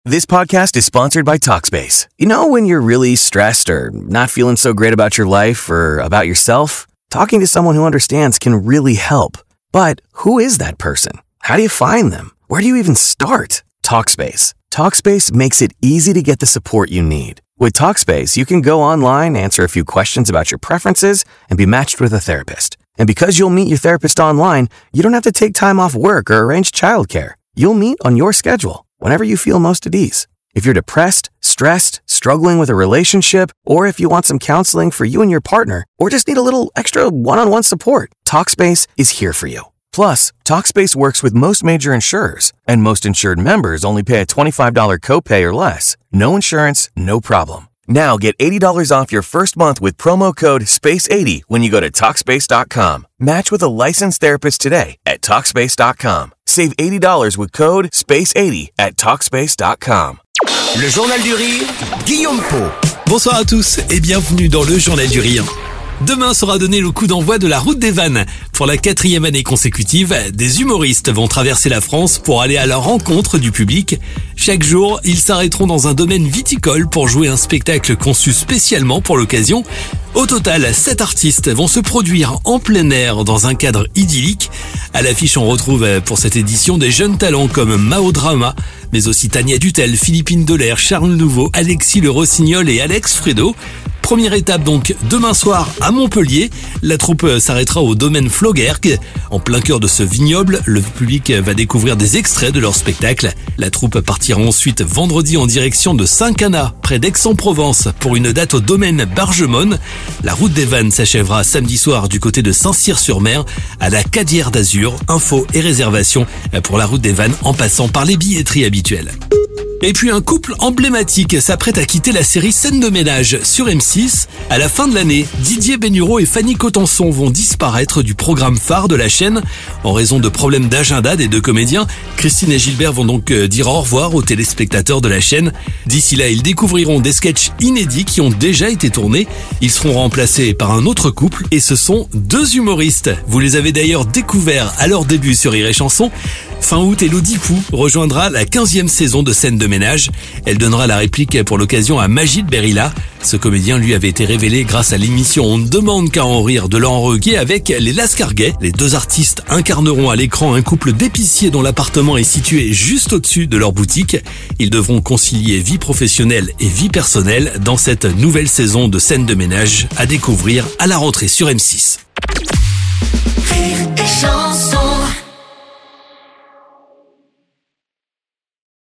This podcast is sponsored by Talkspace. You know when you're really stressed or not feeling so great about your life or about yourself? Talking to someone who understands can really help. But who is that person? How do you find them? Where do you even start? Talkspace. Talkspace makes it easy to get the support you need. With Talkspace, you can go online, answer a few questions about your preferences, and be matched with a therapist. And because you'll meet your therapist online, you don't have to take time off work or arrange childcare. You'll meet on your schedule, whenever you feel most at ease. If you're depressed, stressed, struggling with a relationship, or if you want some counseling for you and your partner, or just need a little extra one-on-one support, Talkspace is here for you. Plus, Talkspace works with most major insurers, and most insured members only pay a $25 copay or less. No insurance, no problem. Now get $80 off your first month with promo code SPACE80 when you go to Talkspace.com. Match with a licensed therapist today at Talkspace.com. Save $80 with code SPACE80 at Talkspace.com. Le Journal du Rire, Guillaume Pau. Bonsoir à tous et bienvenue dans le Journal du Rire. Demain sera donné le coup d'envoi de la route des vannes. Pour la 4e année consécutive, des humoristes vont traverser la France pour aller à la rencontre du public. Chaque jour, ils s'arrêteront dans un domaine viticole pour jouer un spectacle conçu spécialement pour l'occasion. Au total, 7 artistes vont se produire en plein air dans un cadre idyllique. À l'affiche, on retrouve pour cette édition des jeunes talents comme Mao Drama, mais aussi Tania Dutel, Philippine Delair, Charles Nouveau, Alexis Le Rossignol et Alex Fredo. Première étape donc demain soir à Montpellier. La troupe s'arrêtera au domaine Flaugergue. En plein cœur de ce vignoble, le public va découvrir des extraits de leur spectacle. La troupe partira ensuite vendredi en direction de Saint-Cana, près d'Aix-en-Provence, pour une date au domaine Bargemone. La route des vannes s'achèvera samedi soir du côté de Saint-Cyr-sur-Mer, à la Cadière d'Azur. Infos et réservations pour la route des vannes en passant par les billetteries habituelles. Et puis un couple emblématique s'apprête à quitter la série Scène de ménage sur M6. À la fin de l'année, Didier Bénureau et Fanny Cotenson vont disparaître du programme phare de la chaîne en raison de problèmes d'agenda des deux comédiens. Christine et Gilbert vont donc dire au revoir aux téléspectateurs de la chaîne. D'ici là, ils découvriront des sketchs inédits qui ont déjà été tournés. Ils seront remplacés par un autre couple et ce sont 2 humoristes. Vous les avez d'ailleurs découverts à leur début sur Rire et Chanson. Fin août, Elodie Pou rejoindra la 15e saison de Scène de ménage. Elle donnera la réplique pour l'occasion à Magid Berilla. Ce comédien lui avait été révélé grâce à l'émission On ne demande qu'à en rire de Laurent Ruquier avec les Lascarguet. Les 2 artistes incarneront à l'écran un couple d'épiciers dont l'appartement est situé juste au-dessus de leur boutique. Ils devront concilier vie professionnelle et vie personnelle dans cette nouvelle saison de Scène de ménage à découvrir à la rentrée sur M6. Rire et Chanson.